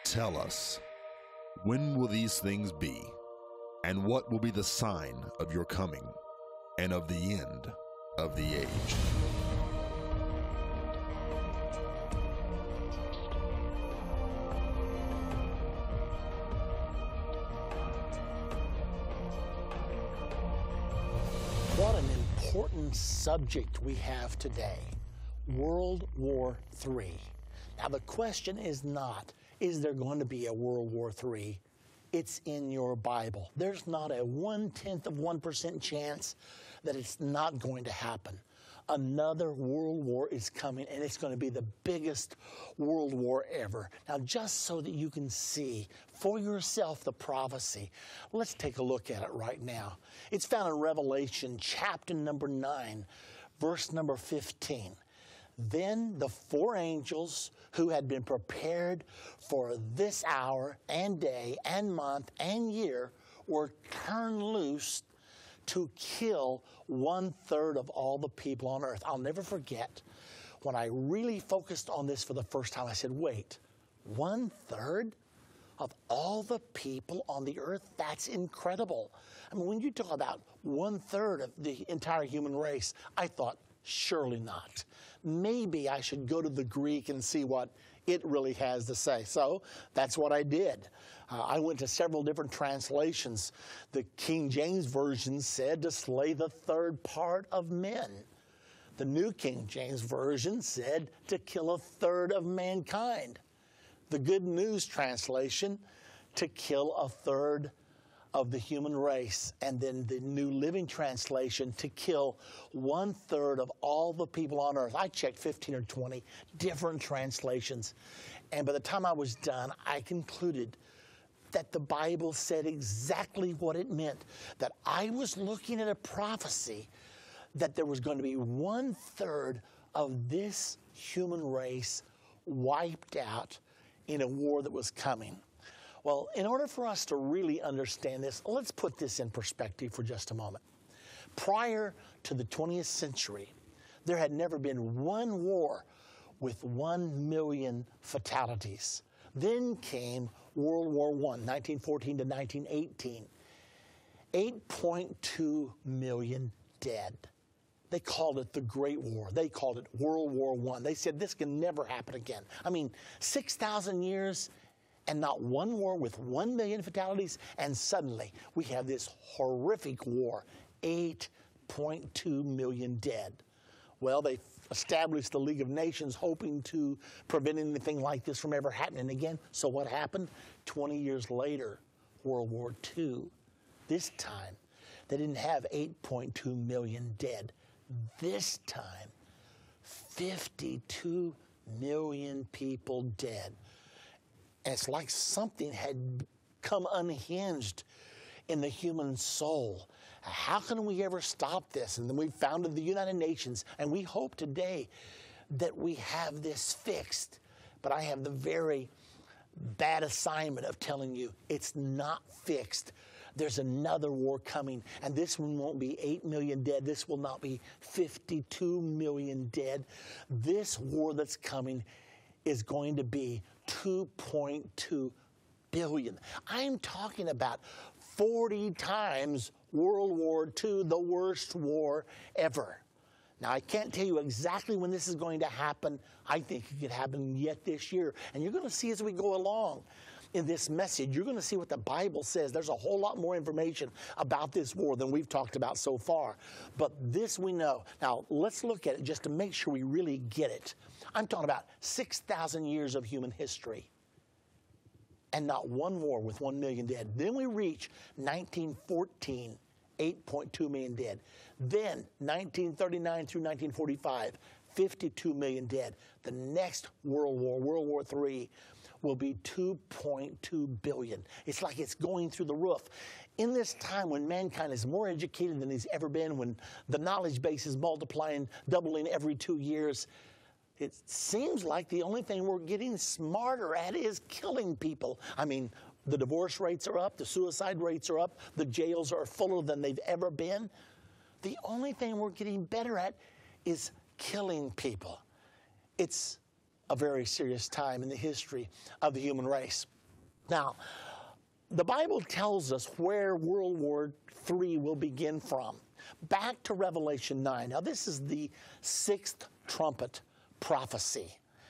Tell us, when will these things be? And what will be the sign of your coming and of the end of the age? What an important subject we have today, World War III. Now the question is not, is there going to be a World War III? It's in your Bible. There's not a 0.1% chance that it's not going to happen. Another world war is coming, and it's going to be the biggest world war ever. Now, just so that you can see for yourself the prophecy, let's take a look at it right now. It's found in Revelation chapter number 9, verse number 15. Then the four angels who had been prepared for this hour and day and month and year were turned loose to kill 1/3 of all the people on earth. I'll never forget when I really focused on this for the first time. I said, wait, 1/3 of all the people on the earth? That's incredible. I mean, when you talk about 1/3 of the entire human race, I thought, surely not. Maybe I should go to the Greek and see what it really has to say. So that's what I did. I went to several different translations. The King James Version said to slay the third part of men. The New King James Version said to kill 1/3 of mankind. The Good News Translation, to kill 1/3 of the human race. And then the New Living Translation, to kill 1/3 of all the people on earth. I checked 15 or 20 different translations. And by the time I was done, I concluded that the Bible said exactly what it meant. That I was looking at a prophecy that there was going to be 1/3 of this human race wiped out in a war that was coming. Well, in order for us to really understand this, let's put this in perspective for just a moment. Prior to the 20th century, there had never been one war with 1 million fatalities. Then came World War I, 1914 to 1918. 8.2 million dead. They called it the Great War. They called it World War I. They said this can never happen again. I mean, 6,000 years and not one war with 1 million fatalities, and suddenly we have this horrific war, 8.2 million dead. Well, they established the League of Nations hoping to prevent anything like this from ever happening again. So what happened? 20 years later, World War II. This time, they didn't have 8.2 million dead. This time, 52 million people dead. And it's like something had come unhinged in the human soul. How can we ever stop this? And then we founded the United Nations, and we hope today that we have this fixed. But I have the very bad assignment of telling you it's not fixed. There's another war coming, and this one won't be 8 million dead. This will not be 52 million dead. This war that's coming is going to be 2.2 billion. I'm talking about 40 times World War II, the worst war ever. Now, I can't tell you exactly when this is going to happen. I think it could happen yet this year. And you're going to see as we go along in this message, you're going to see what the Bible says. There's a whole lot more information about this war than we've talked about so far. But this we know. Now, let's look at it just to make sure we really get it. I'm talking about 6,000 years of human history and not one war with 1 million dead. Then we reach 1914. 8.2 million dead. Then, 1939 through 1945, 52 million dead. The next World War, World War III, will be 2.2 billion. It's like it's going through the roof. In this time when mankind is more educated than he's ever been, when the knowledge base is multiplying, doubling every 2 years, it seems like the only thing we're getting smarter at is killing people. I mean, the divorce rates are up, the suicide rates are up, the jails are fuller than they've ever been. The only thing we're getting better at is killing people. It's a very serious time in the history of the human race. Now, the Bible tells us where World War III will begin from. Back to Revelation 9. Now, this is the sixth trumpet prophecy.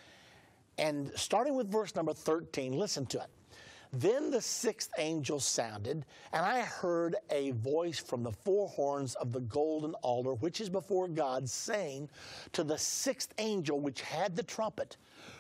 And starting with verse number 13, listen to it. Then the sixth angel sounded, and I heard a voice from the four horns of the golden altar, which is before God, saying to the sixth angel which had the trumpet,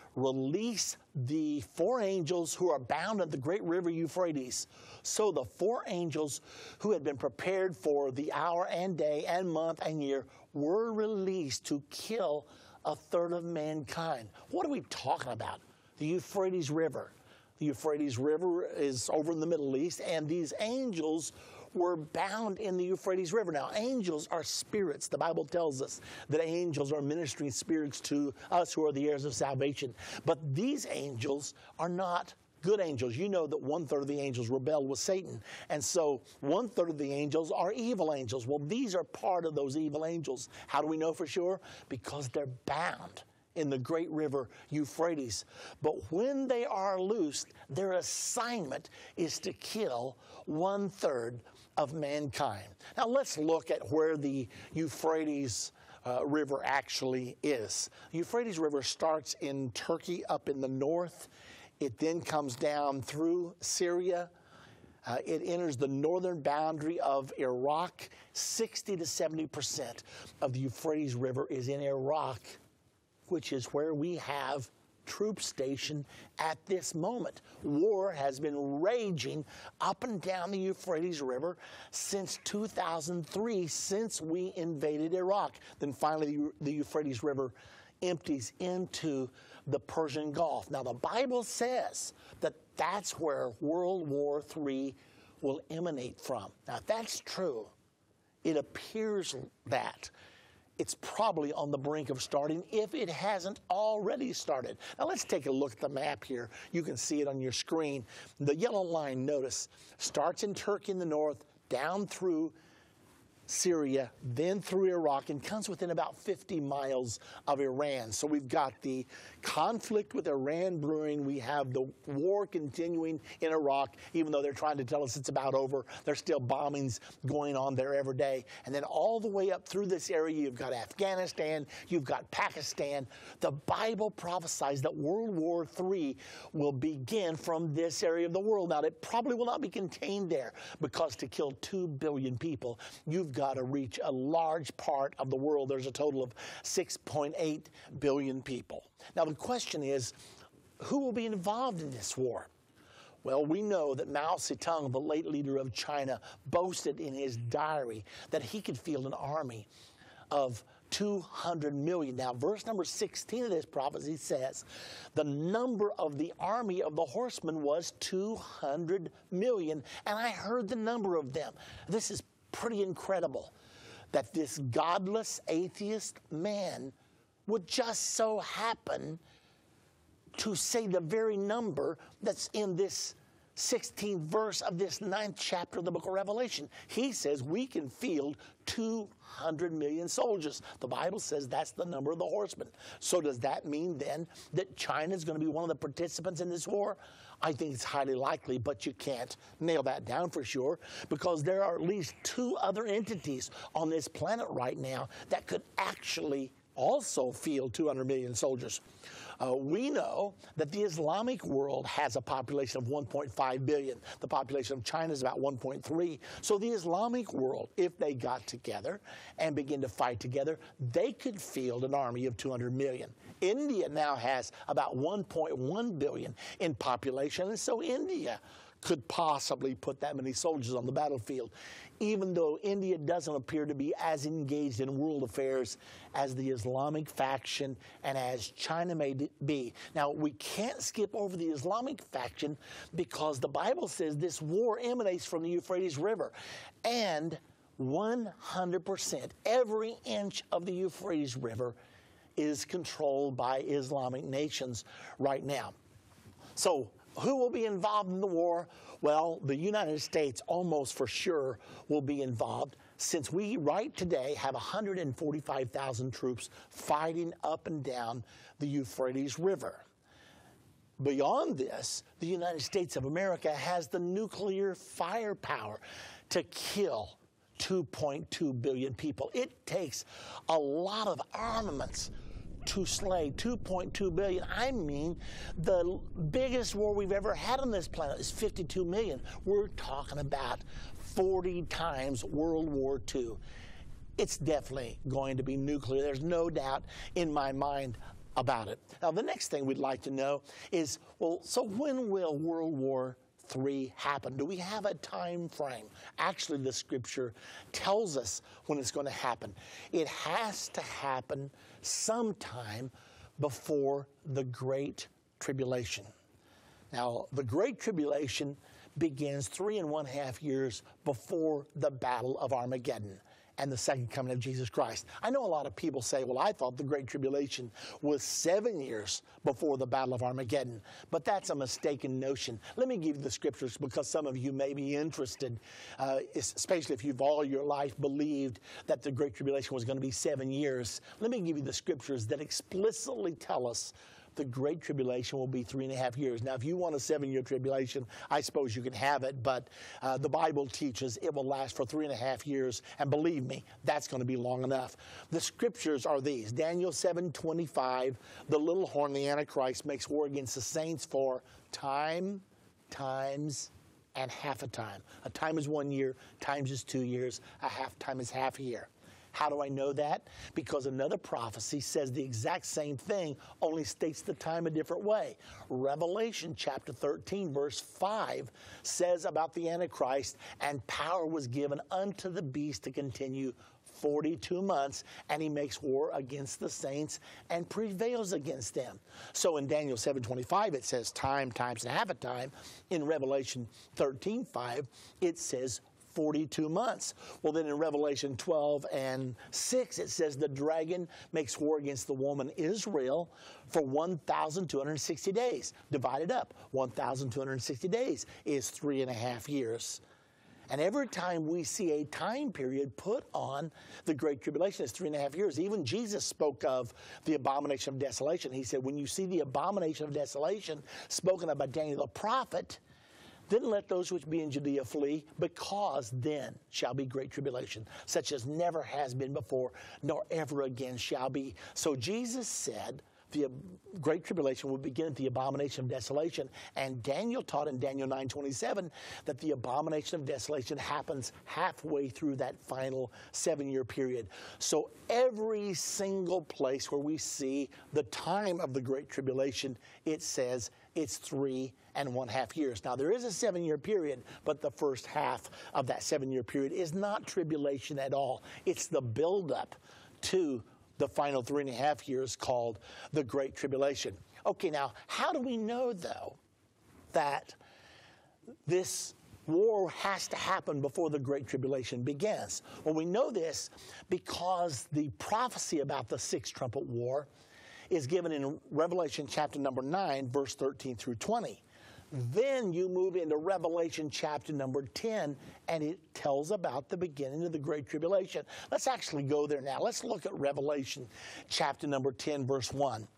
release the four angels who are bound at the great river Euphrates. So the four angels who had been prepared for the hour and day and month and year were released to kill a third of mankind. What are we talking about? The Euphrates River. The Euphrates River is over in the Middle East, and these angels were bound in the Euphrates River. Now, angels are spirits. The Bible tells us that angels are ministering spirits to us who are the heirs of salvation. But these angels are not good angels. You know that 1/3 of the angels rebelled with Satan. And so 1/3 of the angels are evil angels. Well, these are part of those evil angels. How do we know for sure? Because they're bound in the great river Euphrates. But when they are loosed, their assignment is to kill 1/3 of mankind. Now let's look at where the Euphrates River actually is. The Euphrates River starts in Turkey up in the north. It then comes down through Syria. It enters the northern boundary of Iraq. 60 to 70% of the Euphrates River is in Iraq, which is where we have troops stationed at this moment. War has been raging up and down the Euphrates River since 2003, since we invaded Iraq. Then finally the Euphrates River empties into the Persian Gulf. Now the Bible says that that's where World War III will emanate from. Now if that's true, it appears that it's probably on the brink of starting if it hasn't already started. Now let's take a look at the map here. You can see it on your screen. The yellow line, notice, starts in Turkey in the north, down through Syria, then through Iraq, and comes within about 50 miles of Iran. So we've got the conflict with Iran brewing. We have the war continuing in Iraq, even though they're trying to tell us it's about over. There's still bombings going on there every day. And then all the way up through this area, you've got Afghanistan, you've got Pakistan. The Bible prophesies that World War III will begin from this area of the world. Now, it probably will not be contained there, because to kill 2 billion people, you've got to reach a large part of the world. There's a total of 6.8 billion people. Now the question is, who will be involved in this war? Well, we know that Mao Zedong, the late leader of China, boasted in his diary that he could field an army of 200 million. Now, verse number 16 of this prophecy says the number of the army of the horsemen was 200 million, and I heard the number of them. This is pretty incredible that this godless atheist man would just so happen to say the very number that's in this 16th verse of this 9th chapter of the book of Revelation. He says we can field 200 million soldiers. The Bible says that's the number of the horsemen. So does that mean then that China is going to be one of the participants in this war? I think it's highly likely, but you can't nail that down for sure, because there are at least 2 other entities on this planet right now that could actually also field 200 million soldiers. We know that the Islamic world has a population of 1.5 billion. The population of China is about 1.3. So the Islamic world, if they got together and begin to fight together, they could field an army of 200 million. India now has about 1.1 billion in population, and so India could possibly put that many soldiers on the battlefield, even though India doesn't appear to be as engaged in world affairs as the Islamic faction and as China may be. Now, we can't skip over the Islamic faction, because the Bible says this war emanates from the Euphrates River, and 100%, every inch of the Euphrates River is controlled by Islamic nations right now. So who will be involved in the war? Well, the United States almost for sure will be involved, since we right today have 145,000 troops fighting up and down the Euphrates River. beyond this, the United States of America has the nuclear firepower to kill 2.2 billion people. It takes a lot of armaments to slay 2.2 billion. I mean, the biggest war we've ever had on this planet is 52 million. We're talking about 40 times World War II. It's definitely going to be nuclear. There's no doubt in my mind about it. Now, the next thing we'd like to know is, well, so when will World War III happen? Do we have a time frame? Actually, the scripture tells us when it's going to happen. It has to happen sometime before the Great Tribulation. Now, the Great Tribulation begins 3.5 years before the Battle of Armageddon and the second coming of Jesus Christ. I know a lot of people say, well, I thought the Great Tribulation was 7 years before the Battle of Armageddon, but that's a mistaken notion. Let me give you the scriptures because some of you may be interested, especially if you've all your life believed that the Great Tribulation was going to be 7 years. Let me give you the scriptures that explicitly tell us the Great Tribulation will be 3.5 years. Now, if you want a 7-year tribulation, I suppose you can have it, but the Bible teaches it will last for 3.5 years, and believe me, that's going to be long enough. The scriptures are these. Daniel 7:25, the little horn, the Antichrist, makes war against the saints for time, times, and half a time. A time is 1 year, times is 2 years, a half time is half a year. How do I know that? Because another prophecy says the exact same thing, only states the time a different way. Revelation chapter 13, verse 5 says about the Antichrist, and power was given unto the beast to continue 42 months, and he makes war against the saints and prevails against them. So in Daniel 7:25, it says time, times, and half a time. In Revelation 13:5, it says 42 months. Well, then in Revelation 12:6, it says the dragon makes war against the woman Israel for 1,260 days. Divided up, 1,260 days is 3.5 years. And every time we see a time period put on the Great Tribulation, it's 3.5 years. Even Jesus spoke of the abomination of desolation. He said, when you see the abomination of desolation spoken of by Daniel the prophet, then let those which be in Judea flee, because then shall be great tribulation, such as never has been before, nor ever again shall be. So Jesus said the great tribulation will begin at the abomination of desolation, and Daniel taught in Daniel 9:27 that the abomination of desolation happens halfway through that final 7-year period. So every single place where we see the time of the great tribulation, it says it's 3.5 years. Now, there is a 7-year period, but the first half of that 7-year period is not tribulation at all. It's the buildup to the final 3.5 years called the Great Tribulation. Okay, now, how do we know, though, that this war has to happen before the Great Tribulation begins? Well, we know this because the prophecy about the sixth trumpet war is given in Revelation chapter number 9, verse 13 through 20. Then you move into Revelation chapter number 10, and it tells about the beginning of the Great Tribulation. Let's actually go there now. Let's look at Revelation chapter number 10, verse 1.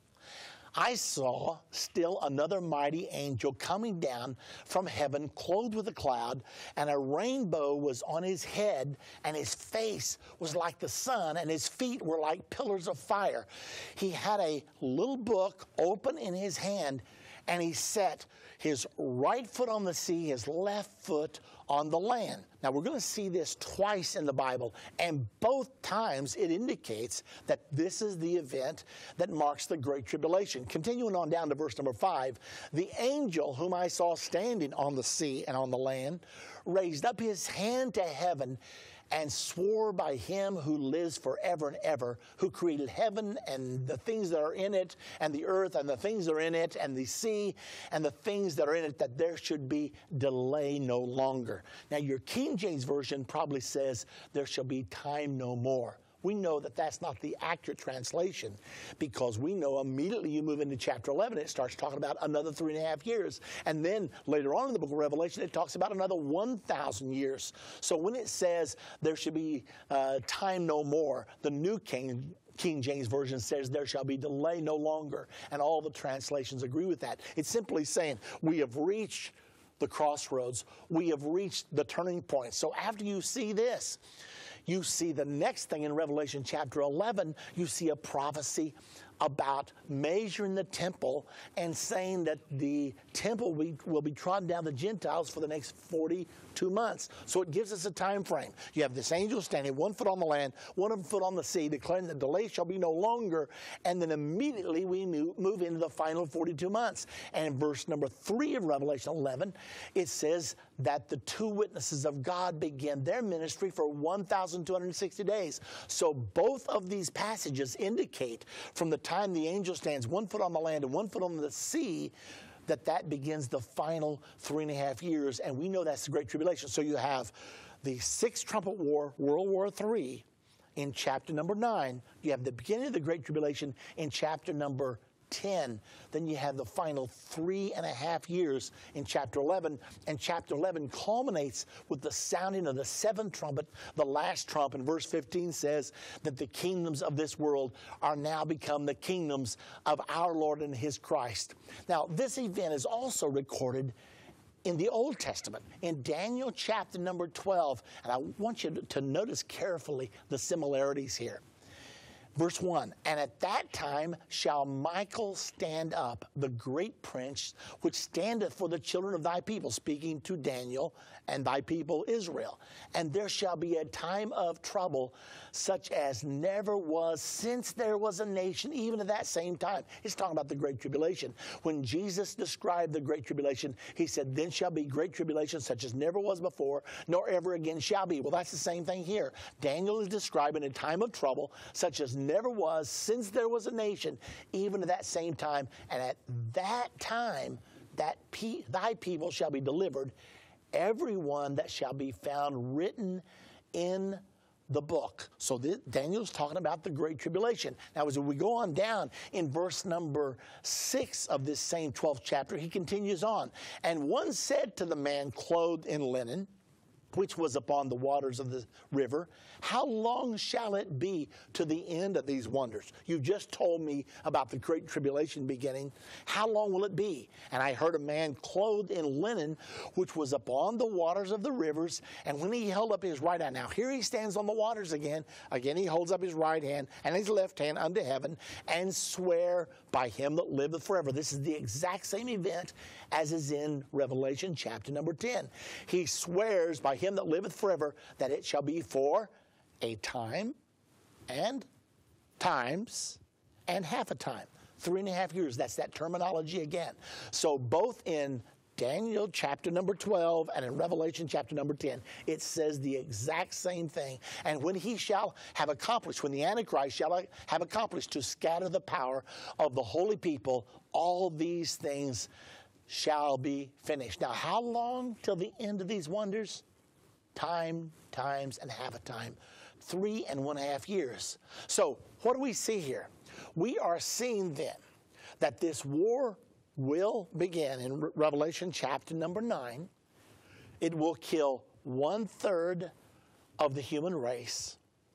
I saw still another mighty angel coming down from heaven, clothed with a cloud, and a rainbow was on his head, and his face was like the sun, and his feet were like pillars of fire. He had a little book open in his hand, and he set his right foot on the sea, his left foot on the land. Now, we're going to see this twice in the Bible, and both times it indicates that this is the event that marks the Great Tribulation. Continuing on down to verse number 5, the angel whom I saw standing on the sea and on the land raised up his hand to heaven and swore by him who lives forever and ever, who created heaven and the things that are in it, and the earth and the things that are in it, and the sea and the things that are in it, that there should be delay no longer. Now, your King James Version probably says there shall be time no more. We know that that's not the accurate translation, because we know immediately you move into chapter 11, it starts talking about another 3.5 years. And then later on in the book of Revelation, it talks about another 1,000 years. So when it says there should be time no more, the New King James Version says there shall be delay no longer. And all the translations agree with that. It's simply saying we have reached the crossroads. We have reached the turning point. So after you see this, you see the next thing in Revelation chapter 11, you see a prophecy about measuring the temple and saying that the temple will be trodden down the Gentiles for the next 42 months. So it gives us a time frame. You have this angel standing 1 foot on the land, 1 foot on the sea, declaring that delay shall be no longer. And then immediately we move into the final 42 months. And in verse number 3 of Revelation 11, it says that the 2 witnesses of God begin their ministry for 1,260 days. So both of these passages indicate from the time the angel stands 1 foot on the land and 1 foot on the sea, that begins the final 3.5 years. And we know that's the Great Tribulation. So you have the 6th trumpet war, World War III, in chapter number 9. You have the beginning of the Great Tribulation in chapter number 10. Then you have the final 3.5 years in chapter 11. And chapter 11 culminates with the sounding of the 7th trumpet, the last trump. And verse 15 says that the kingdoms of this world are now become the kingdoms of our Lord and his Christ. Now, this event is also recorded in the Old Testament, in Daniel chapter number 12. And I want you to notice carefully the similarities here. Verse 1, and at that time shall Michael stand up, the great prince, which standeth for the children of thy people, speaking to Daniel and thy people Israel. And there shall be a time of trouble, such as never was since there was a nation, even at that same time. He's talking about the Great Tribulation. When Jesus described the Great Tribulation, he said, then shall be great tribulation, such as never was before, nor ever again shall be. Well, that's the same thing here. Daniel is describing a time of trouble, such as never was since there was a nation, even at that same time. And at that time, thy people shall be delivered, everyone that shall be found written in the book. So Daniel's talking about the Great Tribulation. Now, as we go on down in verse number 6 of this same 12th chapter, he continues on. And one said to the man clothed in linen, which was upon the waters of the river, how long shall it be to the end of these wonders? You've just told me about the Great Tribulation beginning. How long will it be? And I heard a man clothed in linen, which was upon the waters of the rivers. And when he held up his right hand, now here he stands on the waters again. Again, he holds up his right hand and his left hand unto heaven, and swear by him that liveth forever. This is the exact same event as is in Revelation chapter number 10. He swears by him that liveth forever that it shall be for a time and times and half a time. 3.5 years. That's that terminology again. So both in Daniel chapter number 12 and in Revelation chapter number 10, it says the exact same thing. And when he shall have accomplished, when the Antichrist shall have accomplished to scatter the power of the holy people, all these things shall be finished. Now, how long till the end of these wonders? Time, times, and half a time. 3.5 years. So what do we see here? We are seeing then that this war will begin in Revelation chapter number 9. It will kill 1/3 of the human race.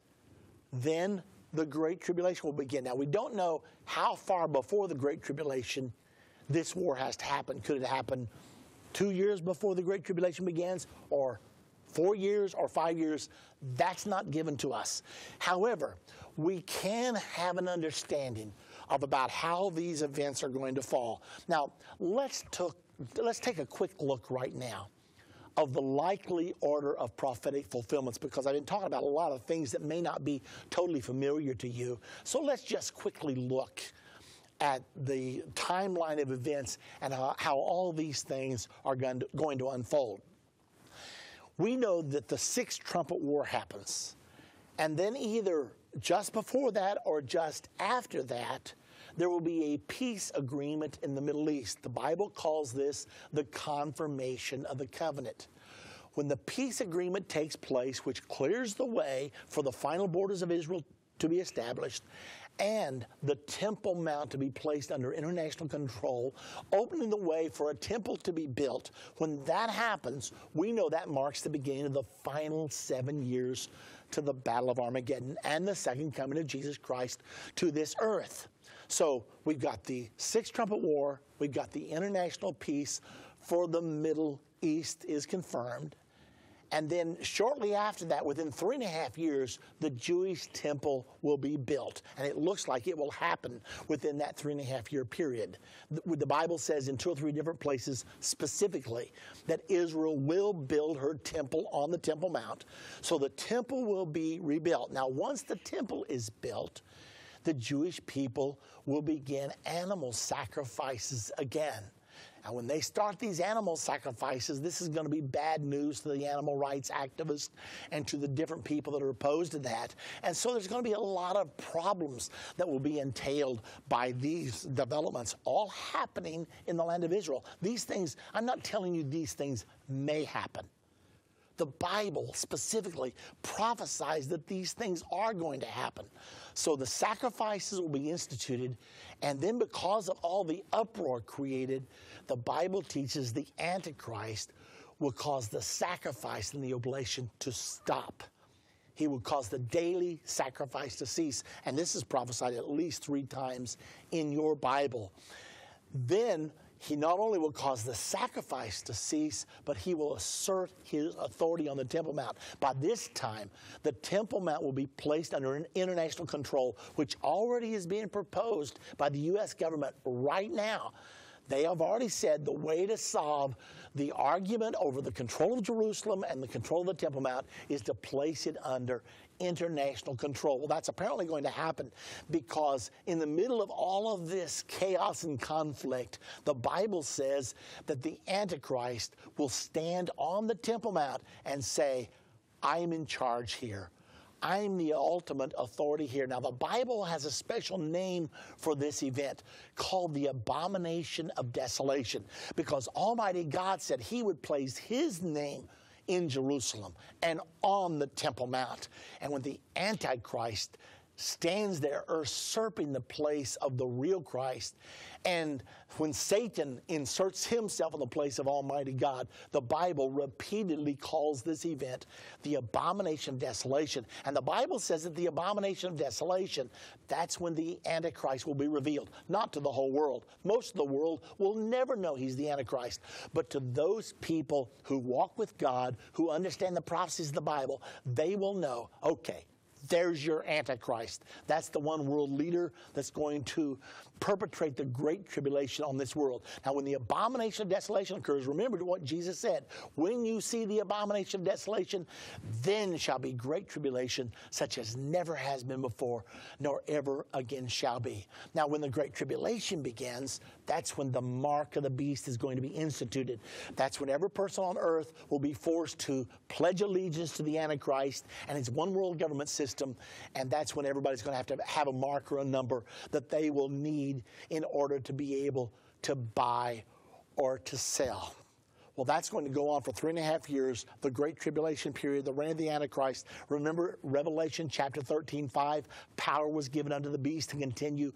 Then the Great Tribulation will begin. Now, we don't know how far before the Great Tribulation this war has to happen. Could it happen 2 years before the Great Tribulation begins, or 4 years, or 5 years? That's not given to us. However, we can have an understanding of about how these events are going to fall. Now, let's take a quick look right now of the likely order of prophetic fulfillments, because I've been talking about a lot of things that may not be totally familiar to you. So let's just quickly look at the timeline of events and how all these things are going to unfold. We know that the 6th trumpet war happens, and then either just before that or just after that, there will be a peace agreement in the Middle East. The Bible calls this the confirmation of the covenant. When the peace agreement takes place, which clears the way for the final borders of Israel to be established, and the Temple Mount to be placed under international control, opening the way for a temple to be built. When that happens, we know that marks the beginning of the final 7 years to the Battle of Armageddon and the second coming of Jesus Christ to this earth. So we've got the Sixth Trumpet War, we've got the international peace for the Middle East is confirmed. And then shortly after that, within 3.5 years, the Jewish temple will be built. And it looks like it will happen within that 3.5-year period. The Bible says in 2 or 3 different places specifically that Israel will build her temple on the Temple Mount. So the temple will be rebuilt. Now, once the temple is built, the Jewish people will begin animal sacrifices again. Now, when they start these animal sacrifices, this is going to be bad news to the animal rights activists and to the different people that are opposed to that. And so there's going to be a lot of problems that will be entailed by these developments, all happening in the land of Israel. These things, I'm not telling you these things may happen. The Bible specifically prophesies that these things are going to happen. So the sacrifices will be instituted, and then because of all the uproar created, the Bible teaches the Antichrist will cause the sacrifice and the oblation to stop. He will cause the daily sacrifice to cease. And this is prophesied at least 3 times in your Bible. Then he not only will cause the sacrifice to cease, but he will assert his authority on the Temple Mount. By this time, the Temple Mount will be placed under an international control, which already is being proposed by the U.S. government right now. They have already said the way to solve the argument over the control of Jerusalem and the control of the Temple Mount is to place it under international control. Well, that's apparently going to happen because in the middle of all of this chaos and conflict, the Bible says that the Antichrist will stand on the Temple Mount and say, I'm in charge here. I'm the ultimate authority here. Now, the Bible has a special name for this event called the Abomination of Desolation, because Almighty God said he would place his name in Jerusalem and on the Temple Mount. And when the Antichrist stands there usurping the place of the real Christ, and when Satan inserts himself in the place of Almighty God, the Bible repeatedly calls this event the Abomination of Desolation. And the Bible says that the Abomination of Desolation, that's when the Antichrist will be revealed. Not to the whole world. Most of the world will never know he's the Antichrist. But to those people who walk with God, who understand the prophecies of the Bible, they will know, okay, there's your Antichrist. That's the one world leader that's going to perpetrate the great tribulation on this world. Now, when the abomination of desolation occurs, remember what Jesus said. When you see the abomination of desolation, then shall be great tribulation, such as never has been before, nor ever again shall be. Now, when the great tribulation begins, that's when the mark of the beast is going to be instituted. That's when every person on earth will be forced to pledge allegiance to the Antichrist and his one world government system, and that's when everybody's going to have a mark or a number that they will need in order to be able to buy or to sell. Well, that's going to go on for 3.5 years, the Great Tribulation period, the reign of the Antichrist. Remember Revelation chapter 13:5, power was given unto the beast to continue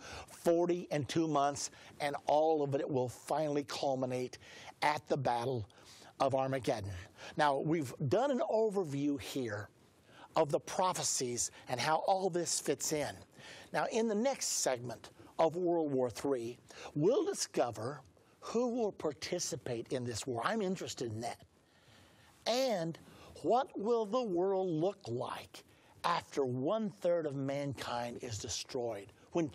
42 months, and all of it will finally culminate at the Battle of Armageddon. Now, we've done an overview here of the prophecies and how all this fits in. Now, in the next segment of World War III, we'll discover who will participate in this war. I'm interested in that. And what will the world look like after 1/3 of mankind is destroyed, when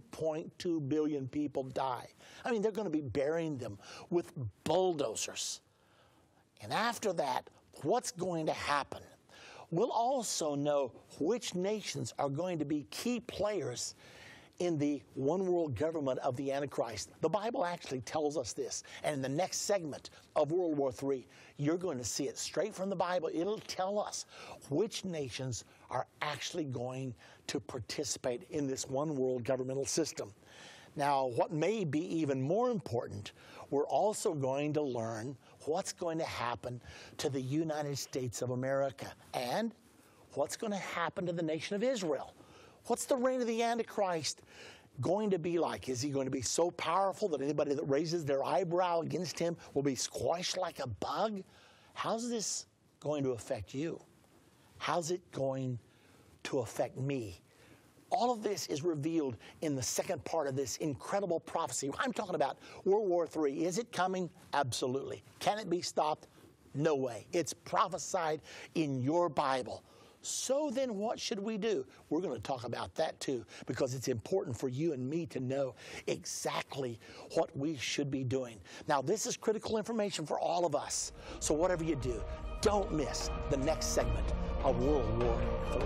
2.2 billion people die? I mean, they're going to be burying them with bulldozers. And after that, what's going to happen? We'll also know which nations are going to be key players in the one world government of the Antichrist. The Bible actually tells us this. And in the next segment of World War III, you're going to see it straight from the Bible. It'll tell us which nations are actually going to participate in this one world governmental system. Now, what may be even more important, we're also going to learn what's going to happen to the United States of America and what's going to happen to the nation of Israel What's the reign of the Antichrist going to be like? Is he going to be so powerful that anybody that raises their eyebrow against him will be squashed like a bug? How's this going to affect you? How's it going to affect me? All of this is revealed in the second part of this incredible prophecy. I'm talking about World War III. Is it coming? Absolutely. Can it be stopped? No way. It's prophesied in your Bible. So then what should we do? We're going to talk about that too, because it's important for you and me to know exactly what we should be doing. Now, this is critical information for all of us. So whatever you do, don't miss the next segment of World War III.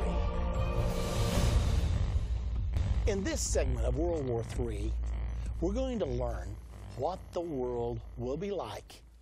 In this segment of World War III, we're going to learn what the world will be like